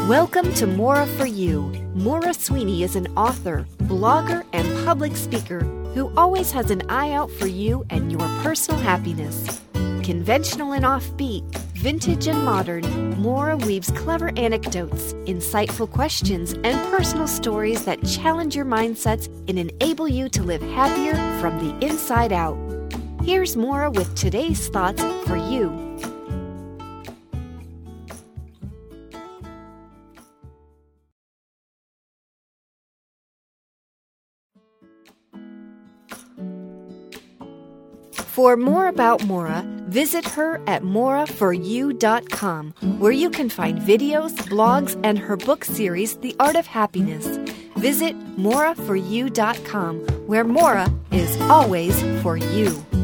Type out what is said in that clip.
Welcome to Maura For You. Maura Sweeney is an author, blogger, and public speaker who always has an eye out for you and your personal happiness. Conventional and offbeat, vintage and modern, Maura weaves clever anecdotes, insightful questions, and personal stories that challenge your mindsets and enable you to live happier from the inside out. Here's Maura with today's thoughts for you. For more about Maura, visit her at mauraforyou.com, where you can find videos, blogs, and her book series, The Art of Happiness. Visit mauraforyou.com, where Maura is always for you.